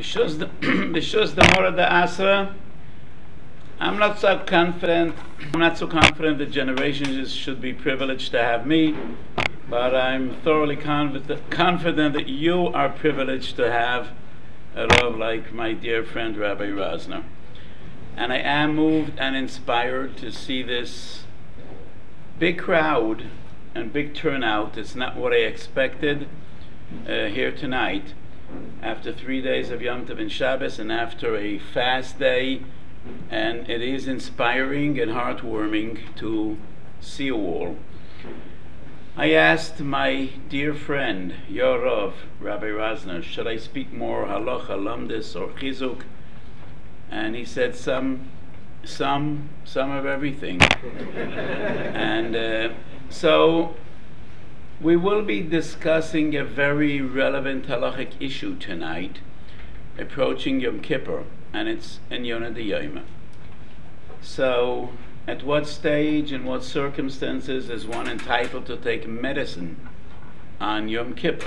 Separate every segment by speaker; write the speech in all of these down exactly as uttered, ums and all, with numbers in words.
Speaker 1: B'shus the B'shus the Mora the Asra. I'm not so confident. I'm not so confident that generations should be privileged to have me, but I'm thoroughly confident confident that you are privileged to have a Rav like my dear friend Rabbi Rosner. And I am moved and inspired to see this big crowd and big turnout. It's not what I expected uh, here tonight. After three days of Yom Tov and Shabbos, and after a fast day, and it is inspiring and heartwarming to see you all. I asked my dear friend, Yorov, Rabbi Rosner, should I speak more halacha, lamdis, or chizuk? And he said some, some, some of everything. and uh, so we will be discussing a very relevant halachic issue tonight, approaching Yom Kippur, and it's in Yonah D'Yoma. So, at what stage and what circumstances is one entitled to take medicine on Yom Kippur?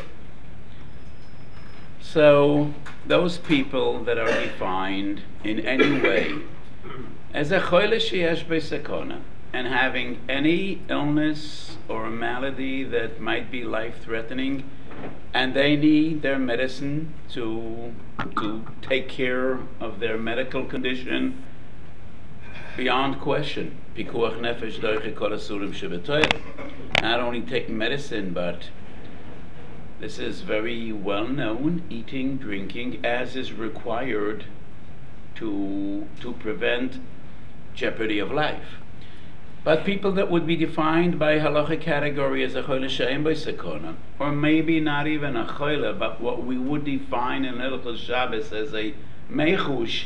Speaker 1: So, those people that are defined in any way as a choyle sheyesh b'sakona, and having any illness or malady that might be life-threatening, and they need their medicine to to take care of their medical condition, beyond question. Pikuach nefesh doiche kol asurim shebetoyel. Not only take medicine, but this is very well known, eating, drinking, as is required to to prevent jeopardy of life. But people that would be defined by halacha category as a choyle she'ein bo sakona, or maybe not even a choyle, but what we would define in Hilchos Shabbos as a mechush,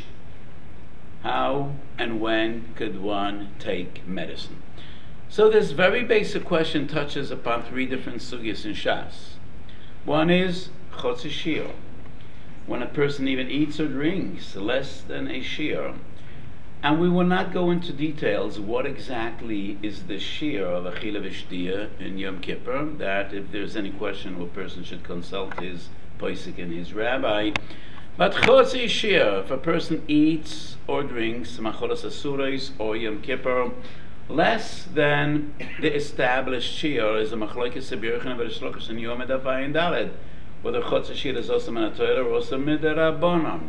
Speaker 1: how and when could one take medicine? So this very basic question touches upon three different sugyas in Shas. One is chotz shiur, when a person even eats or drinks less than a shiur. And we will not go into details what exactly is the shiur of Achila V'Shtia in Yom Kippur, that if there's any question, a person should consult his posek and his rabbi. But chotz shiur, if a person eats or drinks macholos asuros or Yom Kippur less than the established shiur, is a machlokes Rabbi Yochanan v'Reish in Yom Daf Ayin Daled, whether chotz shiur is also min haTorah or also mid'Rabbanan.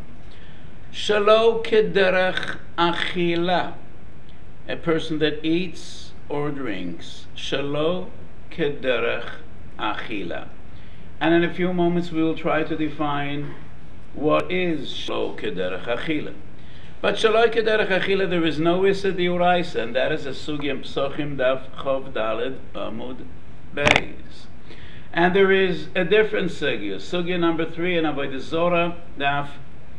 Speaker 1: Shalo kederech achila, a person that eats or drinks. Shalo kederech achila. And in a few moments we will try to define what is shalo kederech achila. But shalo kederech achila, there is no issa diuraisa, and that is a sugya psochim daf chov daled amud beis. And there is a different sugya, sugya number three in Avodah Zorah daf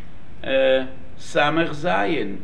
Speaker 1: Uh, Samech Zayin,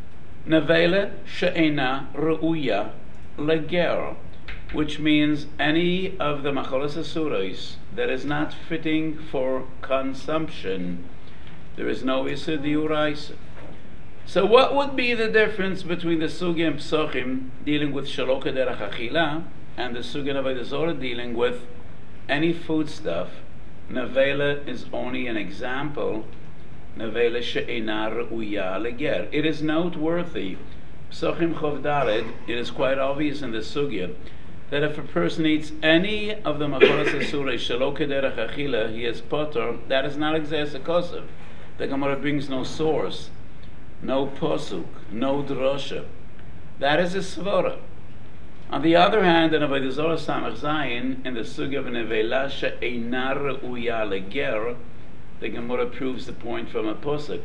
Speaker 1: Nevela she'ena re'uya leger, which means any of the macholos asuros that is not fitting for consumption. There is no issa diuraisa. So what would be the difference between the sugya and psochim dealing with shalo kederech achila and the sugya of Avodah Zorah dealing with any foodstuff? Nevela is only an example. Nevela she'ena re'uya leger. It is noteworthy, Psochim Chov Daled, it is quite obvious in the sugya that if a person eats any of the macholos asuros shelo kederech achila, he is potter. That is not exes kosev. The Gemara brings no source, no posuk, no drosha. That is a svara. On the other hand, in Avodah Zorah Samech Zayin, in the sugya of Nevela she'ena re'uya leger, the Gemara proves the point from a posuk.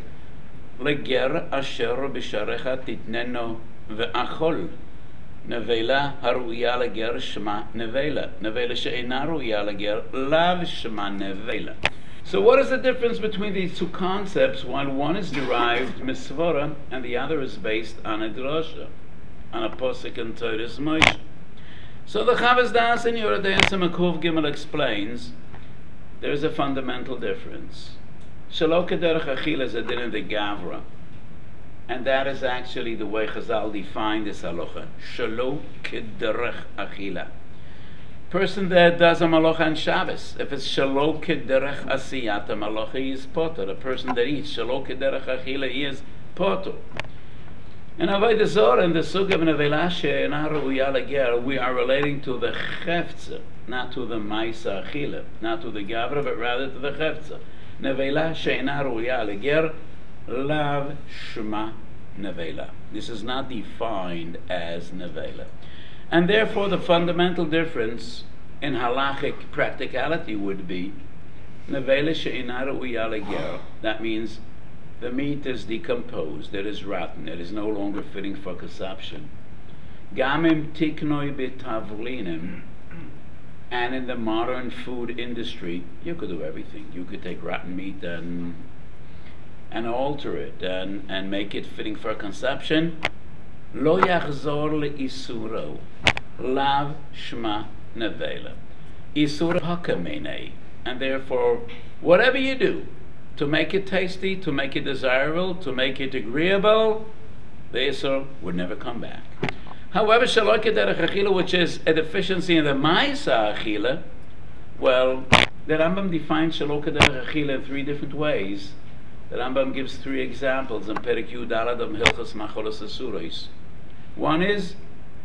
Speaker 1: Leger asher b'sharecha titneno ve'achol. Nevela haruya leger shema nevela. Nevela she'ena ruya leger lav shema nevela. So what is the difference between these two concepts? While one is derived misvara and the other is based on a drosha, on a posuk in Torah's Moshe. So the Chavos Das in Yoreh De'ah Makuf Gimel explains there is a fundamental difference. Shalo kederech achila is a din in the Gavra, and that is actually the way Chazal defined this halacha. Shalo kederech achila. Person that does a malacha on Shabbos, if it's shalo kederech asiyat malacha, he is potter. A person that eats shalo kederech achila, he is potter. And avodah zorah in the sugya of nevela she'ena ruya leger, we are relating to the chefza, not to the ma'isa achila, not to the gavra, but rather to the chefza. Nevela she'ena ruya leger, lav shema nevela. This is not defined as nevela. And therefore the fundamental difference in halachic practicality would be nevela she'ena ruya leger. That means the meat is decomposed, it is rotten, it is no longer fitting for consumption. Gamim tiknoi betavlinim, and in the modern food industry, you could do everything. You could take rotten meat and and alter it and, and make it fitting for consumption. Lo yachzor le'isuro, lav shma nevela. Isur hakamene, and therefore, whatever you do, to make it tasty, to make it desirable, to make it agreeable, the Isur would never come back. However, Shalok Derech Achila, which is a deficiency in the Ma'isa Achila, well, the Rambam defines Shalok Derech Achila in three different ways. The Rambam gives three examples in Perek Yud Daled of Hilchos Macholos Asuros. One is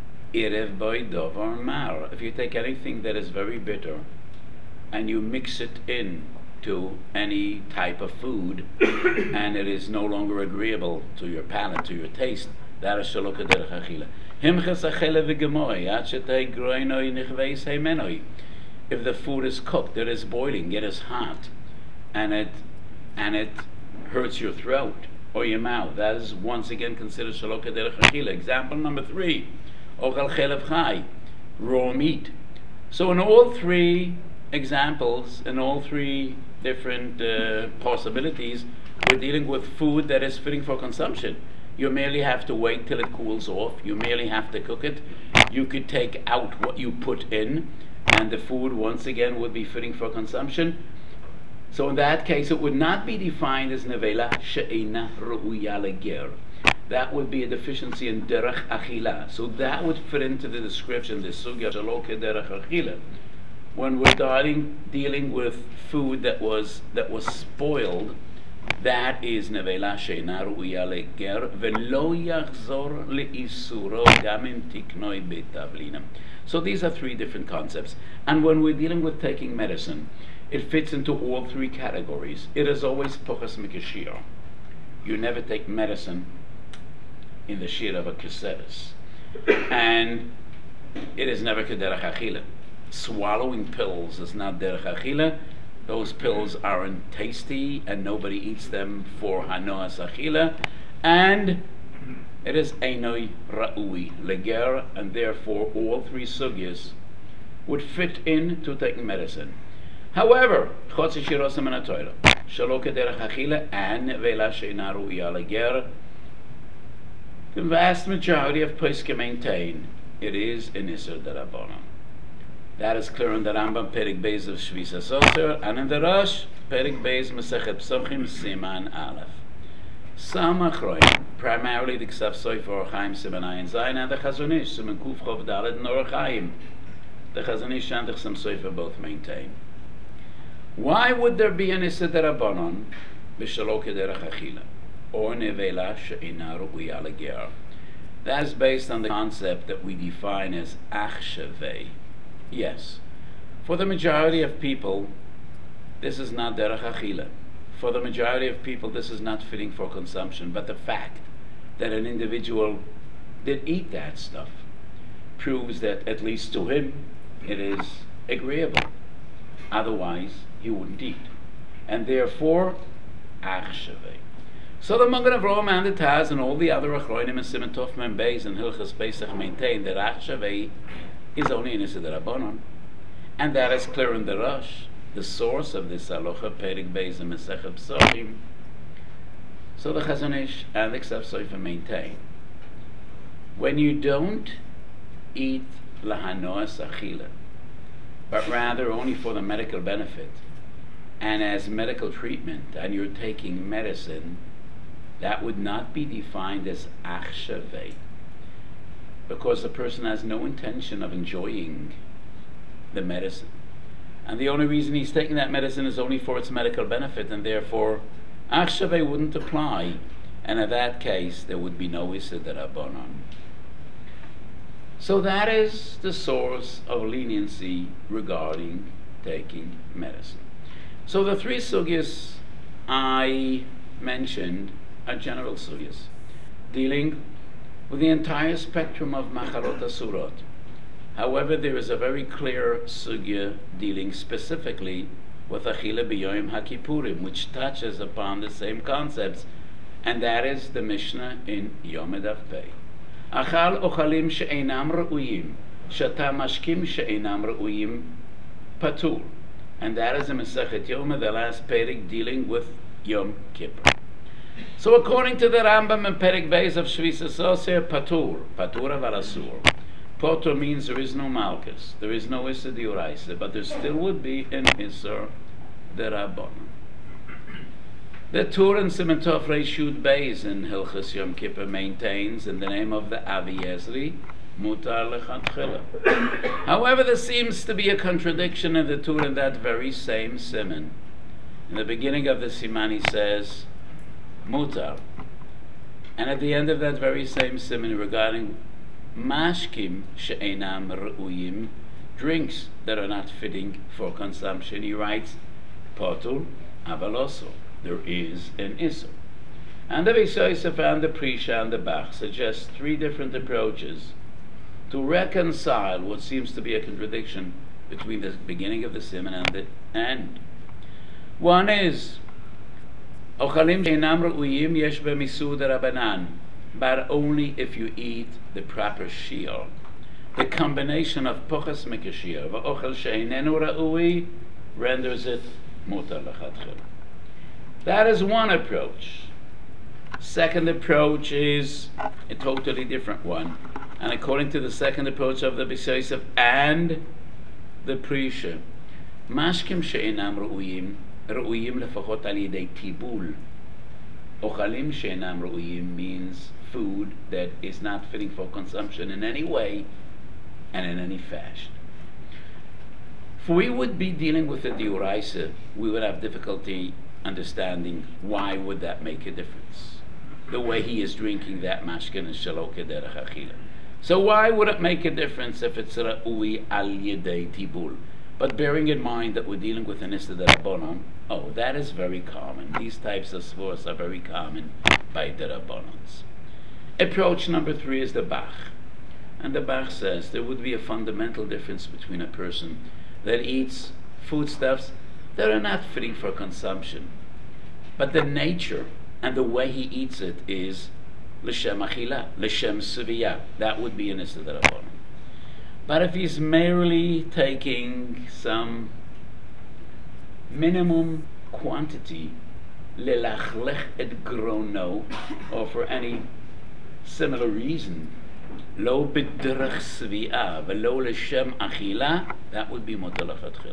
Speaker 1: Erev Boi Dovar Mar. If you take anything that is very bitter and you mix it in to any type of food, and it is no longer agreeable to your palate, to your taste, that is shalok derech achila. Himchas achele v'gemoi, ad shetei groinoi nichveis heimenoi. If the food is cooked, it is boiling, it is hot, and it and it hurts your throat or your mouth, that is once again considered shalok derech achila. Example number three, ochal chelev chai, raw meat. So in all three examples, in all three different uh, possibilities, we're dealing with food that is fitting for consumption. You merely have to wait till it cools off. You merely have to cook it. You could take out what you put in, and the food once again would be fitting for consumption. So in that case, it would not be defined as nevela she'ena ru'uya leger. That would be a deficiency in derech achila. So that would fit into the description, the sugya shalok derech achila. When we're dealing, dealing with food that was that was spoiled, that is nevela she'ena ru'uya leger velo yachzor le'isuro gamim tiknoi betavlinam. So these are three different concepts. And when we're dealing with taking medicine, it fits into all three categories. It is always pochas mikashir. You never take medicine in the shir of a keseres, and it is never kederach achila. Swallowing pills is not derech achila. Those pills aren't tasty, and nobody eats them for hanoas achila, and it is einoi ra'ui leger, and therefore all three sugyas would fit in to taking medicine. However, chotzi shirosam and atoira, shalok derech achila and vela she'ena ru'uya leger, the vast majority of poskim maintain it is an Isur D'Rabbanan. That is clear in the Rambam Perek Beis of Shvis HaSoter, and in the Rosh Perek Beis Masechet Psochim Siman Aleph. Some Achroim, primarily the Ksav Sofer Or Chaim Siman Ayin Zayin, and the Chazon Ish Siman Kuf Chov Dalet and Or Chaim. The Chazon Ish and the Ksav Sofer both maintain. Why would there be an Isur D'Rabbanan b'Shalok Derech Achila or nevela she'ena ru'uya leger? That's based on the concept that we define as achshavei. Yes, for the majority of people, this is not derech achila. For the majority of people, this is not fitting for consumption. But the fact that an individual did eat that stuff proves that, at least to him, it is agreeable. Otherwise, he wouldn't eat. And therefore, achshavei. So the Magen Avraham and the Taz and all the other Achronim and Siman Tov Mem Beis and Hilchos Pesach maintain that achshavei is only in Isur D'Rabbanan, and that is clear in the Rosh, the source of this halacha, Perek Beis and Masechet Psochim. So the Chazon Ish and the Ksav Sofer maintain, when you don't eat lahanoas achila, but rather only for the medical benefit and as medical treatment, and you're taking medicine, that would not be defined as achshavei, because the person has no intention of enjoying the medicine. And the only reason he's taking that medicine is only for its medical benefit, and therefore Achshavei wouldn't apply, and in that case there would be no Issa D'Rabbanan. So that is the source of leniency regarding taking medicine. So the three sugyas I mentioned are general sugyas, dealing with the entire spectrum of machalot asurot. However, there is a very clear sugya dealing specifically with achila b'yom haKippurim, which touches upon the same concepts, and that is the Mishnah in Yom Daf Pei. Achal ochalim she'einam re'uyim, shata mashkim she'einam re'uyim, patur. And that is a Masechet Yoma, the last Perek dealing with Yom Kippur. So according to the Rambam and Perek Beis of Shvisa Soser, patur, patur aval asur. Potur means there is no malchus, there is no Issa D'Oraisa, but there still would be an Issa D'Rabbanan. The Tur and Siman Tov Reish Yud Beis in Hilchos Yom Kippur maintains, in the name of the Avi Ezri, mutar lechatchila. However, there seems to be a contradiction in the Tur in that very same siman. In the beginning of the siman he says mutar, and at the end of that very same siman regarding mashkim she'einam re'uyim, drinks that are not fitting for consumption, he writes potur aval osur, there is an issur. And the Beis Yosef and the Prisha and the Bach suggest three different approaches to reconcile what seems to be a contradiction between the beginning of the siman and the end. One is ochalim she'einam re'uyim yesh b'misud Rabbanan, but only if you eat the proper shiur. The combination of pochas mikashir v'ochel she'einenu ra'ui renders it mutar lechatchila. That is one approach. Second approach is a totally different one. And according to the second approach of the Beis Yosef and the Prisha, mashkim she'einam re'uyim, re'uyim lefachot al yidei tibul. Ochalim she'einam re'uyim means food that is not fitting for consumption in any way and in any fashion. If we would be dealing with the D'Oraisa, we would have difficulty understanding why would that make a difference. The way he is drinking that mashkin is shelo kederech achila. So why would it make a difference if it's ra'ui al yedei tibul? But bearing in mind that we're dealing with an Issa D'Rabbanan, oh, that is very common. These types of svors are very common by D'Rabbanans. Approach number three is the Bach. And the Bach says there would be a fundamental difference between a person that eats foodstuffs that are not fitting for consumption, but the nature and the way he eats it is l'shem achila, l'shem seviyah. That would be an Issa D'Rabbanan. But if he's merely taking some minimum quantity, lelachlech et grono, or for any similar reason, lo b'derech seviyah, v'lo l'shem achila, that would be mutar lechatchila.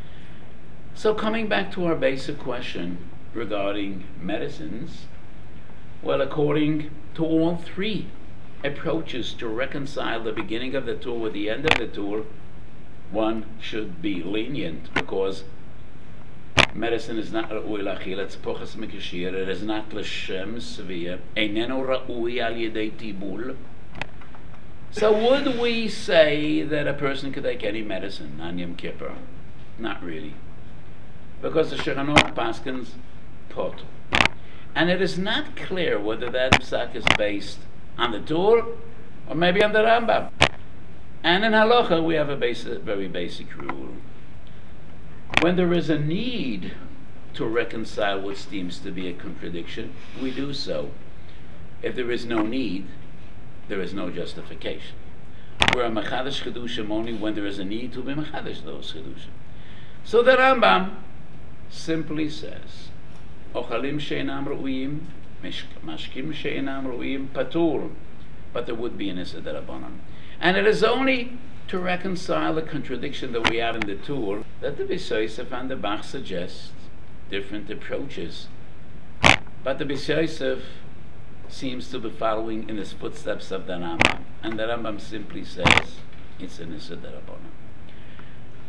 Speaker 1: So coming back to our basic question regarding medicines, well, according to all three approaches to reconcile the beginning of the Tur with the end of the Tur, one should be lenient, because medicine is not ra'ui l'achila, it's pochas mikashir, it is not l'shem seviyah, einenu ra'ui al yedei tibul. So would we say that a person could take any medicine on Yom Kippur? Not really, because the Shulchan Aruch paskins potur, and it is not clear whether that psak is based on the Tur or maybe on the Rambam. And in Halacha we have a basic, very basic rule: when there is a need to reconcile what seems to be a contradiction, we do so. If there is no need, there is no justification. We're a mechadash chedushim only when there is a need to be mechadash those chedushim. So the Rambam simply says, ochalim she'einam re'uyim, mashkim she'einam re'uyim, patur, but there would be an Issa D'Rabbanan. And it is only to reconcile the contradiction that we have in the Tur that the Beis Yosef and the Bach suggest different approaches. But the Beis Yosef seems to be following in the footsteps of the Rambam, and the Rambam simply says it's an Issa D'Rabbanan.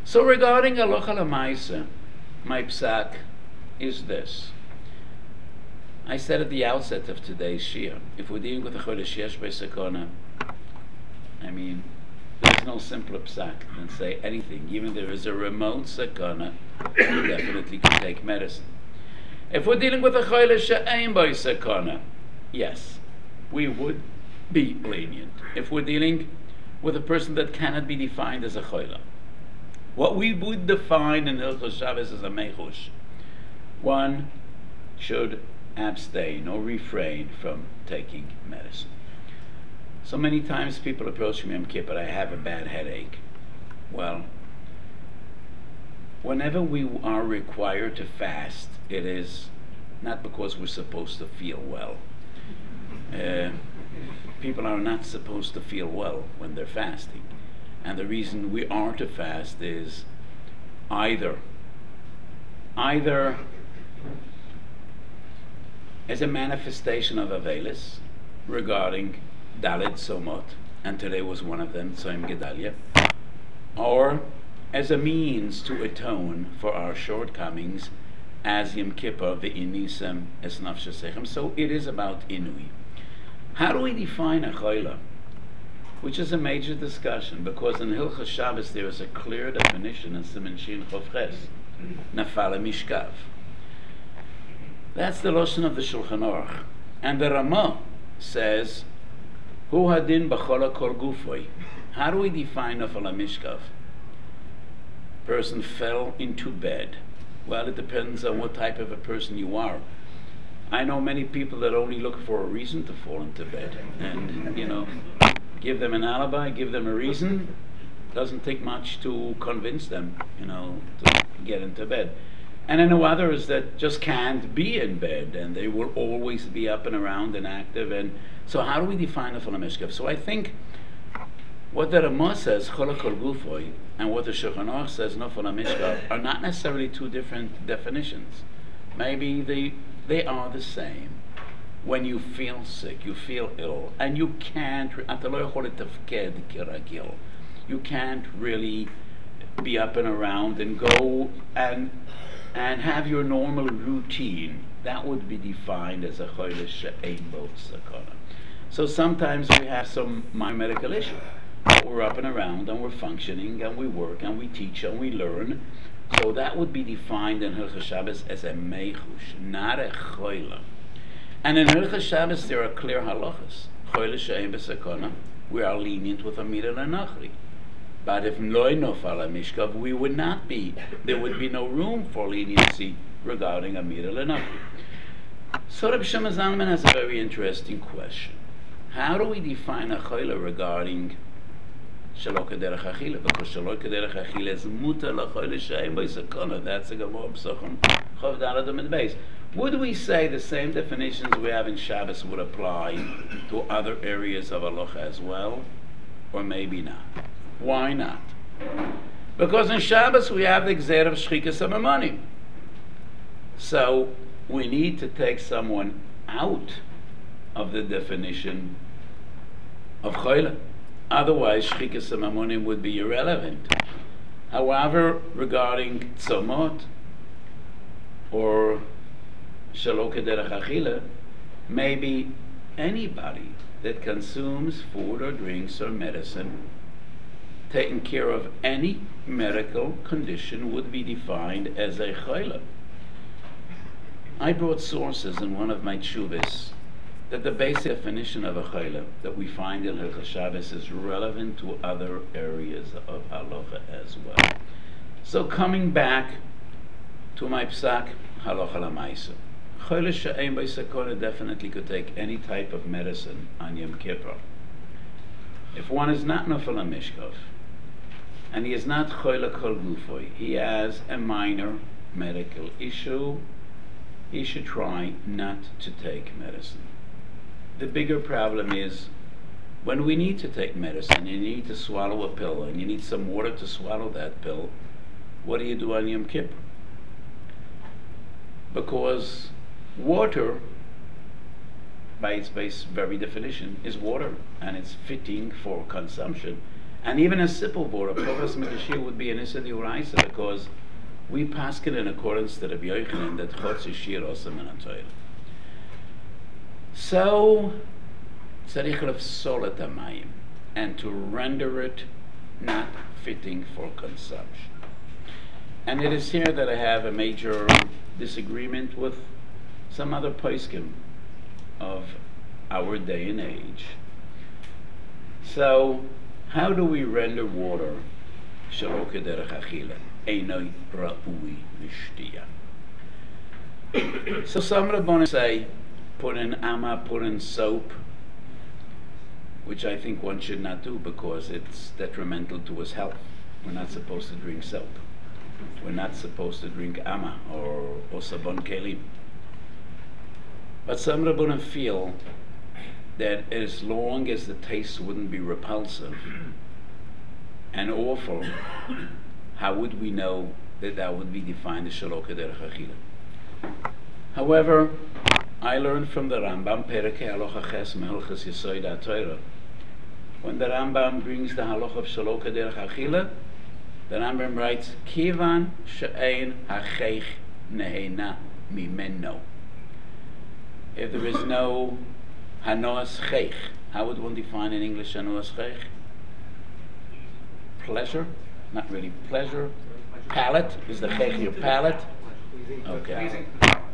Speaker 1: So regarding halacha l'maisa, my psak is this. I said at the outset of today's shir, if we're dealing with a chodesh yesh b'sekona, I mean, there's no simpler psak than say anything. Even if there is a remote sekona, you definitely can take medicine. If we're dealing with a chodesh she'ein bo sekona, yes, we would be lenient. If we're dealing with a person that cannot be defined as a choila, what we would define in Hilchos Shabbos as a mechush, one should abstain or refrain from taking medicine. So many times people approach me, Yom Kippur, I have a bad headache. Well, whenever we are required to fast, it is not because we're supposed to feel well. Uh, people are not supposed to feel well when they're fasting. And the reason we are to fast is either, either as a manifestation of Avelis regarding Dalet Somot, and today was one of them, Tzom Gedalia, or as a means to atone for our shortcomings as Yom Kippur, Ve'inisem es nafshesechem. So it is about Inui. How do we define a choila? Which is a major discussion, because in Hilchos Shabbos there is a clear definition in Siman Shin Chof Ches, Nafal Mishkav. That's the Lashon of the Shulchan Aruch. And the Ramah says, Hu hadin b'chol kol gufoi. How do we define Nafal Mishkav? Person fell into bed. Well, it depends on what type of a person you are. I know many people that only look for a reason to fall into bed. And, you know, give them an alibi, give them a reason. Doesn't take much to convince them, you know, to get into bed. And I know others that just can't be in bed, and they will always be up and around and active. And so how do we define Nafal Mishkav? So I think what the Ramah says, Chol Kol Gufoi, and what the Shulchan Aruch says, Nafal Mishkav, are not necessarily two different definitions. Maybe they they are the same. When you feel sick, you feel ill, and you can't, you can't really be up and around and go and and have your normal routine. That would be defined as a chodesh she'ein bo sekona. So sometimes we have some minor medical issue. We're up and around and we're functioning and we work and we teach and we learn. So that would be defined in Hilchos Shabbos as a mechush, not a choila. And in Hilchos Shabbos there are clear halachas. Chodesh she'ein bo sekona, we are lenient with Amira Lenachri. But if loy nofal mishkav, we would not be. There would be no room for leniency regarding Amira Lenachri. So Reb Shlomo Zalman has a very interesting question. How do we define a choila regarding Shelo Kederech Achila? Because Shelo Kederech Achila is mutar l'choila she'ein bo sekona. That's a Gemara Pesachim Chav Daled Amud Beis. Would we say the same definitions we have in Shabbos would apply to other areas of halacha as well? Or maybe not? Why not? Because in Shabbos we have the Gzeir of Shchikas HaMamonim. So we need to take someone out of the definition of Choila. Otherwise, Shchikas HaMamonim would be irrelevant. However, regarding Tzomot or Shelo Kederech Achila, maybe anybody that consumes food or drinks or medicine taking care of any medical condition would be defined as a choila. I brought sources in one of my tshuvas that the basic definition of a choila that we find in Hilchos Shabbos is relevant to other areas of halacha as well. So coming back to my psak, halacha l'maisa. Chodesh she'ein bo sekona definitely could take any type of medicine on Yom Kippur. If one is not nafal mishkav, and he is not choila kol gufoi, he has a minor medical issue, he should try not to take medicine. The bigger problem is when we need to take medicine, you need to swallow a pill, and you need some water to swallow that pill. What do you do on Yom Kippur? Because water, by its base very definition, is water, and it's fitting for consumption. And even a sip of water, Provas Mikashir would be an Issa D'Oraisa because we paskin in accordance to the Yochanan that Chotz is Shir Osam and Atoyr. So, Tzarich lefsol et hamayim, and to render it not fitting for consumption. And it is here that I have a major disagreement with some other poskim of our day and age. So, how do we render water shelo kederech achila, einoi ra'ui l'shtiya? So some Rabbanim say, put in amma, put in soap, which I think one should not do because it's detrimental to his health. We're not supposed to drink soap. We're not supposed to drink amma or, or sabon kelim. But some Rabbanim feel that as long as the taste wouldn't be repulsive and awful, how would we know that that would be defined as shelo kederech achila? However, I learned from the Rambam, Perikei Halacha Ches Mehalchas Yesod HaTorah, when the Rambam brings the halacha of shelo kederech achila, the Rambam writes, Kivan she'ein hacheich nehena mimeno. If there is no hanoas cheich, how would one define in English hanoas cheich? Pleasure? Not really pleasure. Palate? Is the cheich your palate? Okay.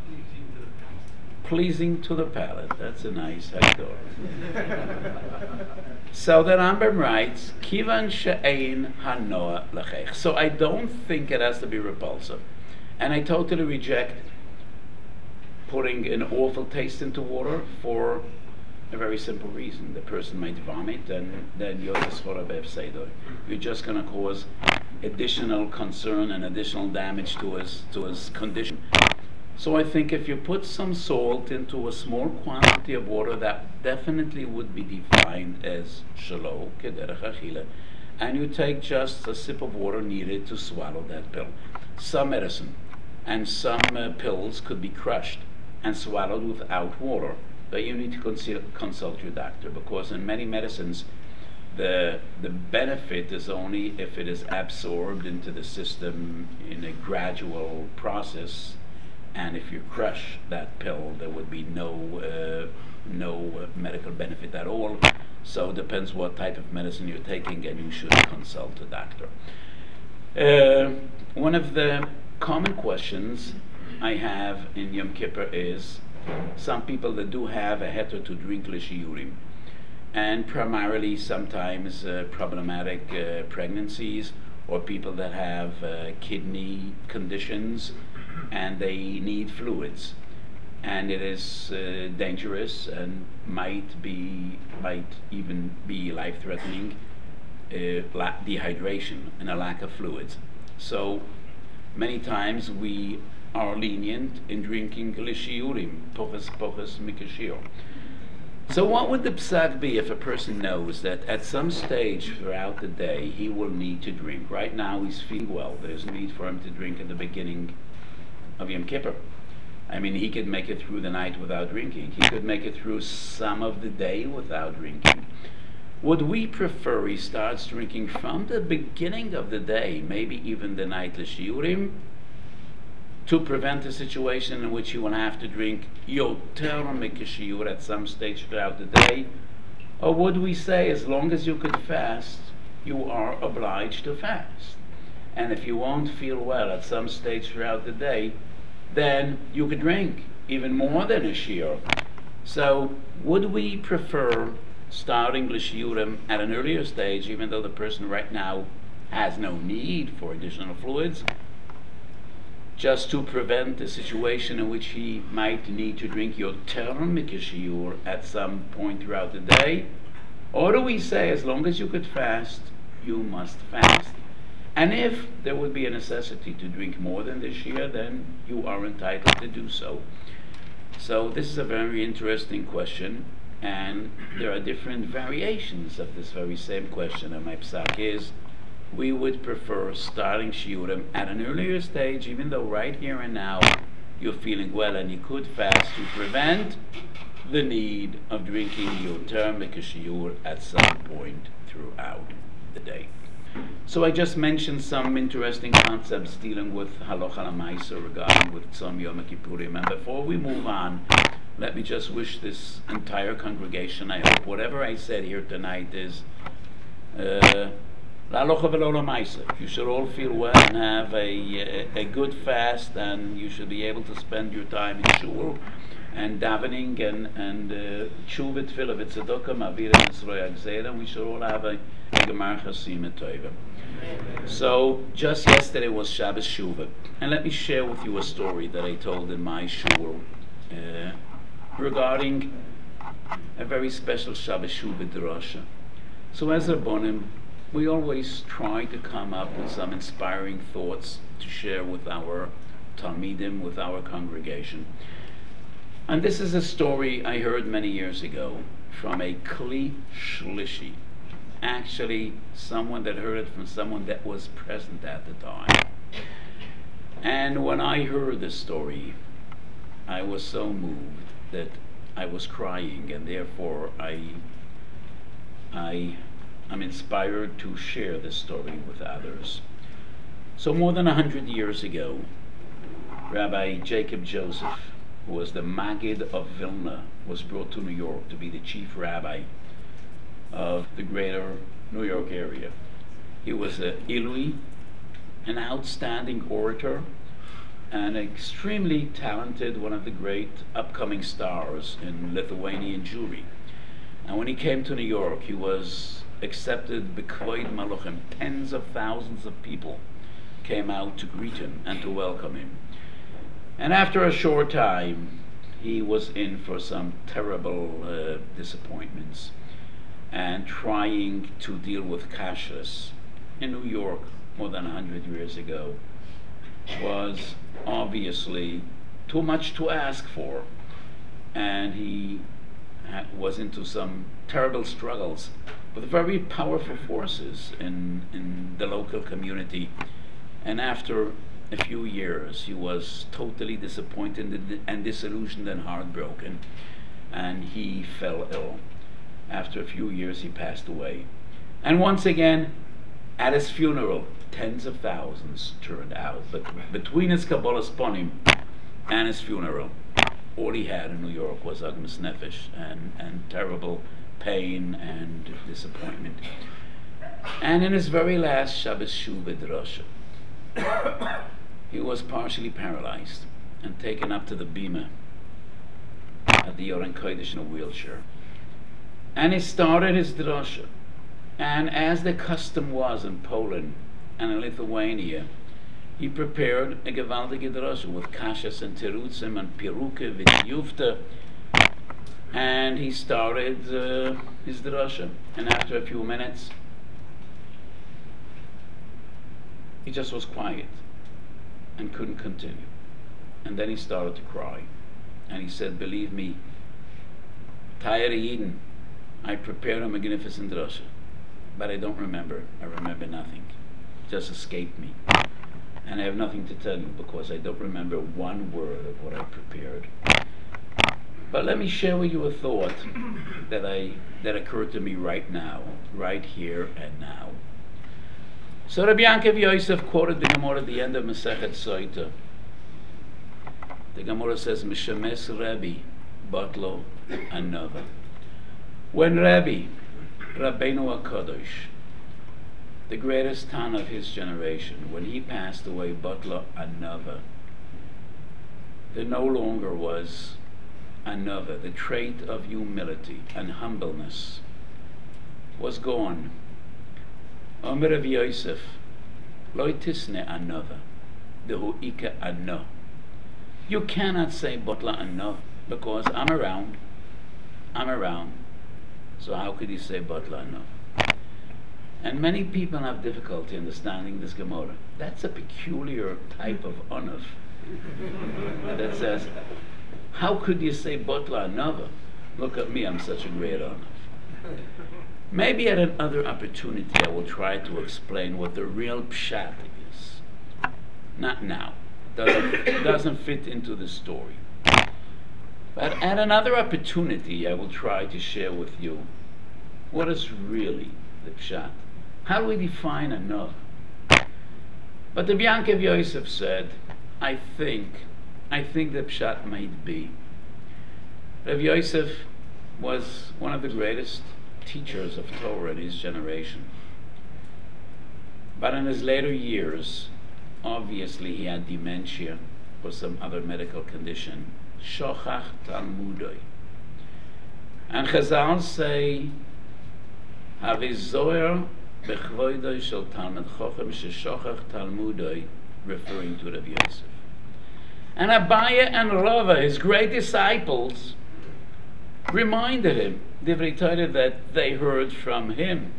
Speaker 1: Pleasing to the palate. That's a nice hagdor. So the Rambam writes, Kivan she'ein hanoa l'cheich. So I don't think it has to be repulsive. And I totally reject putting an awful taste into water for a very simple reason. The person might vomit, and then you're You're just going to cause additional concern and additional damage to his to his condition. So I think if you put some salt into a small quantity of water, that definitely would be defined as shelo kederech achila, and you take just a sip of water needed to swallow that pill. Some medicine and some uh, pills could be crushed and swallowed without water, but you need to consil- consult your doctor, because in many medicines the the benefit is only if it is absorbed into the system in a gradual process. And if you crush that pill, there would be no uh, no uh, medical benefit at all. So it depends what type of medicine you're taking, and you should consult a doctor. Uh, one of the common questions I have in Yom Kippur is some people that do have a heter to drink l'shiurim, and primarily sometimes uh, problematic uh, pregnancies, or people that have uh, kidney conditions and they need fluids, and it is uh, dangerous and might be might even be life-threatening, uh, la- dehydration and a lack of fluids. So many times we are lenient in drinking l'shiurim, poches poches mikashir. So what would the psak be if a person knows that at some stage throughout the day he will need to drink? Right now he's feeling well. There's no need for him to drink at the beginning of Yom Kippur. I mean, he could make it through the night without drinking. He could make it through some of the day without drinking. Would we prefer he starts drinking from the beginning of the day, maybe even the night l'shiurim, to prevent a situation in which you will have to drink yoter mikashiyur at some stage throughout the day? Or would we say, as long as you could fast, you are obliged to fast? And if you won't feel well at some stage throughout the day, then you could drink even more than a shiur. So would we prefer starting l'shiurim at an earlier stage, even though the person right now has no need for additional fluids, just to prevent a situation in which he might need to drink yoter mikashiyur at some point throughout the day? Or do we say, as long as you could fast, you must fast? And if there would be a necessity to drink more than this year, then you are entitled to do so. So this is a very interesting question, and there are different variations of this very same question. And my psak is, we would prefer starting shiurim at an earlier stage, even though right here and now you're feeling well and you could fast, to prevent the need of drinking yoter mikashiyur at some point throughout the day. So I just mentioned some interesting concepts dealing with halacha l'maisa regarding with Tzom Yom Kippurim. And before we move on, let me just wish this entire congregation, I hope whatever I said here tonight is uh, l'halacha v'lo l'maisa. You should all feel well and have a, a, a good fast, and you should be able to spend your time in shul and davening and and tshuva tefillah v'tzedakah ma'avir Yisroel gzeira. We should all have a, a gemar chasima tova. So just yesterday was Shabbos Shuvah, and let me share with you a story that I told in my shul uh, regarding a very special Shabbos Shuvah drasha. So as Rabbonim, we always try to come up with some inspiring thoughts to share with our talmidim, with our congregation. And this is a story I heard many years ago from a Kli Shlishi. Actually, someone that heard it from someone that was present at the time. And when I heard this story, I was so moved that I was crying, and therefore I, I am inspired to share this story with others. So more than a hundred years ago, Rabbi Jacob Joseph, who was the Maggid of Vilna, was brought to New York to be the chief rabbi of the greater New York area. He was a Ilui, an outstanding orator, and extremely talented, one of the great upcoming stars in Lithuanian Jewry. And when he came to New York, he was accepted b'kvoid maluchim. Tens of thousands of people came out to greet him and to welcome him. And after a short time, he was in for some terrible uh, disappointments and trying to deal with kashrus in New York more than a hundred years ago was obviously too much to ask for, and he ha- was into some terrible struggles with very powerful forces in, in the local community. And after a few years, he was totally disappointed and disillusioned and heartbroken, and he fell ill. After a few years, he passed away. And once again, at his funeral, tens of thousands turned out. But between his Kabbalas Ponim and his funeral, all he had in New York was Agmas Nefesh and, and terrible pain and disappointment. And in his very last Shabbos Shuvah drasha, he was partially paralyzed and taken up to the bima at the Yoren Kodesh in a wheelchair. And he started his drasha. And as the custom was in Poland and in Lithuania, he prepared a gewaltige drasha with kashas and terutzim and piruke v'tiyufta. And he started uh, his drasha. And after a few minutes, he just was quiet and couldn't continue. And then he started to cry. And he said, believe me, Tayar Eden, I prepared a magnificent drasha, but I don't remember. I remember nothing. It just escaped me. And I have nothing to tell you because I don't remember one word of what I prepared. But let me share with you a thought that I that occurred to me right now, right here and now. So Rabbi Yankov Yosef quoted the Gemara at the end of Masechet Soita. The Gemara says, Mishames Rebbe, Batlo, Another. When Rebbe, Rabbeinu HaKadosh, the greatest Tana of his generation, when he passed away, Batla Another, there no longer was Another. The trait of humility and humbleness was gone. Omer Rav Yosef, Lo tisne Another, Dehu Ika Ano. You cannot say Batla Ano because I'm around. I'm around. So how could you say Batla Ano? And many people have difficulty understanding this Gemara. That's a peculiar type of Anov that says, how could you say Batla Ano? Look at me, I'm such a great Anov. Maybe at another opportunity I will try to explain what the real pshat is. Not now. Doesn't, doesn't fit into the story. But at another opportunity I will try to share with you what is really the pshat. How do we define a no? But the Yankov Yosef said, I think, I think the pshat might be. Rav Yosef was one of the greatest teachers of Torah in his generation. But in his later years, obviously he had dementia or some other medical condition. Shochach Talmudoi. And Chazal say, Havizoyer bechvoidoi shel Talmud Chochem sheshochach Talmudoi, referring to Rav Yosef. And Abaye and Rava, his great disciples, reminded him, Divrei Torah, that they heard from him.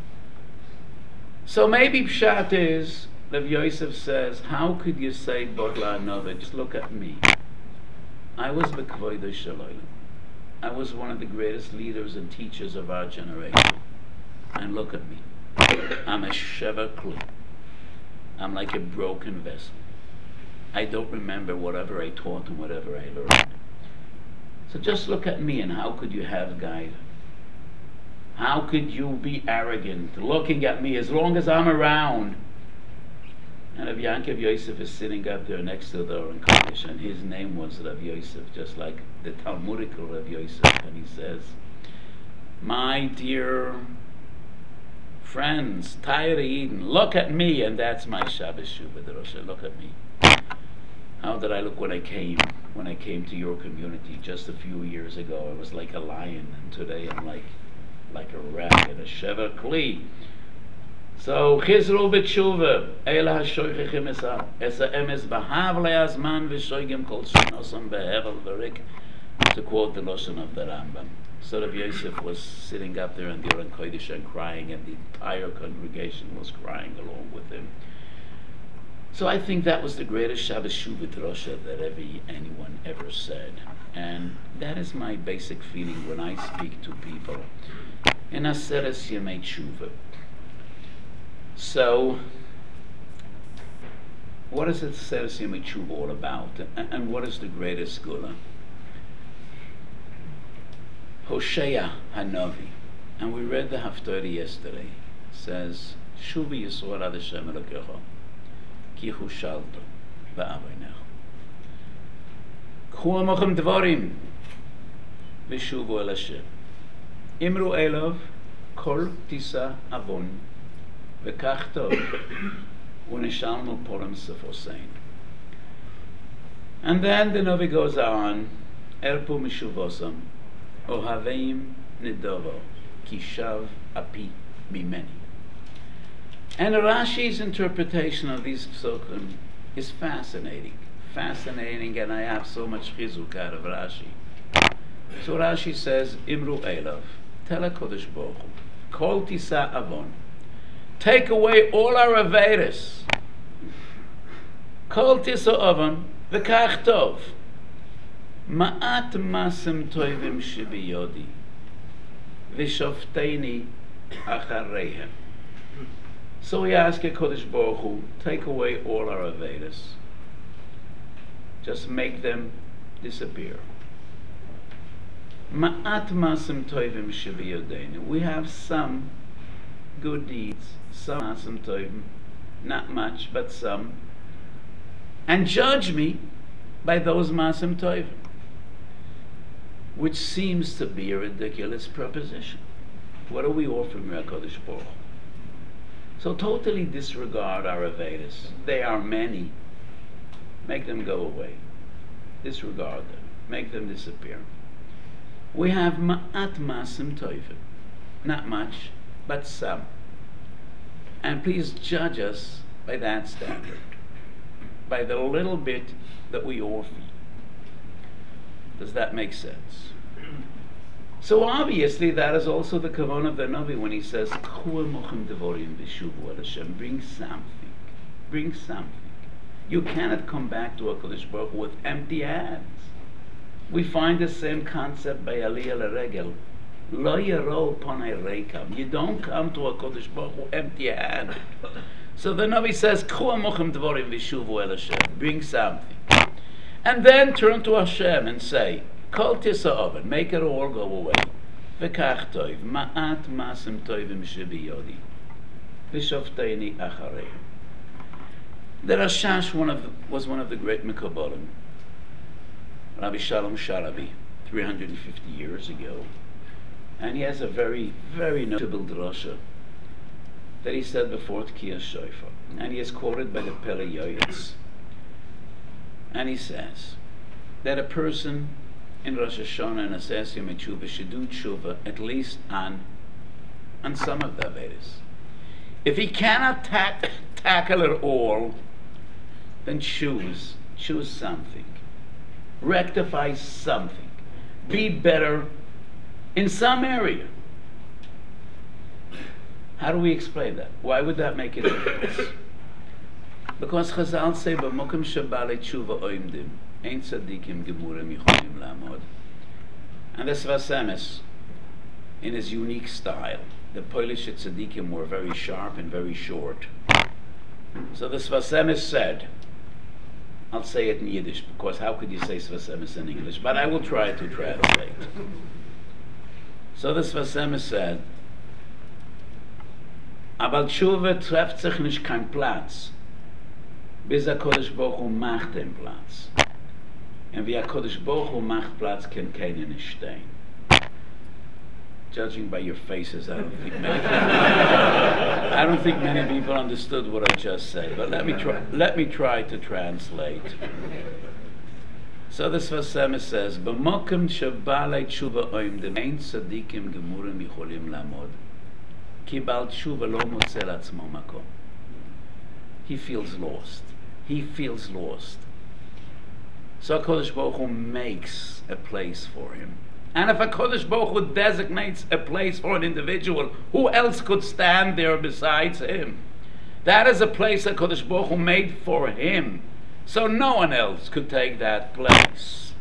Speaker 1: So maybe Pshat is, Rav Yosef says, how could you say Botla Anova? Just look at me. I was B'kvoidoi shel Olam. I was one of the greatest leaders and teachers of our generation. And look at me. I'm a Shever Kli. I'm like a broken vessel. I don't remember whatever I taught and whatever I learned. So just look at me, and how could you have guide? How could you be arrogant looking at me as long as I'm around? And Rav Yankov Yosef is sitting up there next to the Aron Kodesh, and his name was Rav Yosef, just like the Talmudical Rav Yosef. And he says, my dear friends, Tyre Eden, look at me, and that's my Shabbos Shuvah Drosha. Look at me. How did I look when I came? When I came to your community just a few years ago, I was like a lion, and today I'm like like a rabbit, a Shever Kli. So Chizru b'tshuva, Eila hashoichechim esa, esa emes b'hav le'azman v'shoigim kol shinosam be'hevel v'rik, to quote the Lashon of the Rambam. So Rav Yosef was sitting up there in the Aron Kodesh and crying, and the entire congregation was crying along with him. So I think that was the greatest Shabbos Shuvah Drosha that ever anyone ever said. And that is my basic feeling when I speak to people in Aseres Yemei Tshuva. So, what is Aseres Yemei Tshuva all about? And, and what is the greatest Gula? Hosea Hanavi, and we read the Haftarah yesterday, says, Shuvi Yisrael ad Hashem Elokecha, ki chushalto ba'avonecha. K'hu amochem dvarim, v'shuvu el Hashem. Imru elov, kol tisa avon, v'kach tov, u'neshalnu poram sefosein. And then the Navi goes on, Erpu mishuvosam, Ohaveim nedovo, kishav api mimeni. And Rashi's interpretation of these psukim is fascinating. Fascinating, and I have so much chizuk out of Rashi. So Rashi says, Imru Elav, tell HaKadosh Baruch Hu, Kol tisa avon, take away all our averis. Kol tisa avon, v'kach tov, ma'at masem toivim shebiyodi, v'shofteni achareihem. So we ask HaKadosh Baruch Hu, take away all our averis. Just make them disappear. Ma'at masem toivim shebiyodenu. We have some good deeds, some masem toivim, not much, but some. And judge me by those masem toivim, which seems to be a ridiculous proposition. What are we offering HaKadosh Baruch Hu? So totally disregard our averis. They are many. Make them go away. Disregard them. Make them disappear. We have ma'at masim toivim. Not much, but some. And please judge us by that standard. By the little bit that we offer. Does that make sense? So obviously that is also the kavanah of the Navi when he says, bring something. Bring something. You cannot come back to HaKadosh Baruch Hu with empty hands. We find the same concept by Aliyah L'Regel. Lo yaro panei reikam. You don't come to HaKadosh Baruch Hu empty handed. So the Navi says, bring something. And then turn to Hashem and say, Kol tisa oven, make it all go away. V'kach toiv, ma'at masem toivim shebiyodi. v'shofteni acharei. The Rashash one of the, was one of the great Mekabalim, Rabbi Shalom Sharabi, three hundred fifty years ago, and he has a very, very notable drasha that he said before Tkiyah Shofar, and he is quoted by the Pele Yoyetz, and he says that a person in Rosh Hashanah and Asas Yom Tshuva should do tshuva at least on on some of the Avedas. If he cannot ta- tackle it all, then choose, choose something. Rectify something. Be better in some area. How do we explain that? Why would that make a difference? Because Chazal say, "B'mokim shabale tshuva oimdim, ein tzadikim gemurim yicholim lamod." And the Sfas Emes, in his unique style, the Polish tzadikim were very sharp and very short. So the Sfas Emes said, I'll say it in Yiddish, because how could you say Sfas Emes in English? But I will try to translate. So the Sfas Emes said, "Aber tshuva trefft sich nicht kein Platz, bis a Kodesh Baruch Hu macht den Platz. Und wie a Kodesh Baruch Hu macht Platz, kann keiner nicht stehen." Judging by your faces, I don't think many people, I don't think many people understood what I just said. But let me try. Let me try to translate. So the Sfas Emes says, "B'mokim shebalei tshuva oimdim, ein tzadikim gemurim yicholim lamod. Ki bal tshuva lo motze latzmo makom." He feels lost. He feels lost. So HaKadosh Baruch Hu makes a place for him. And if HaKadosh Baruch Hu designates a place for an individual, who else could stand there besides him? That is a place that HaKadosh Baruch Hu made for him. So no one else could take that place.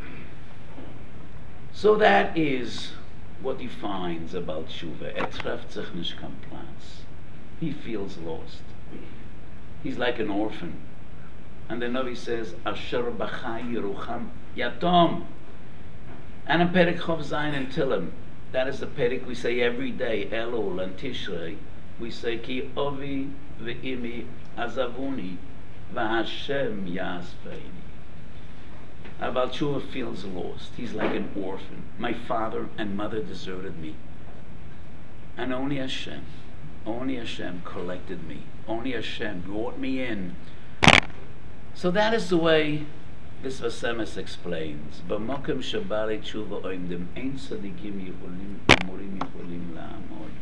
Speaker 1: So that is what he finds about Tshuva. Er trefft sich nicht kein Platz. He feels lost. He's like an orphan. And the Navi says, "Asher b'chai yerucham yatom." And in Perek Chov Zayin and Tillim, that is the Perek we say every day, Elul and Tishrei, we say, "Ki ovi ve'imi azavuni v'Hashem yasveini." Abal Tshuva feels lost. He's like an orphan. My father and mother deserted me. And only Hashem, only Hashem collected me. Only Hashem brought me in. So that is the way this Sfas Emes explains. "B'mokim shebalei tshuva oimdim, ein tzadikim yicholim gemurim yicholim la'amod."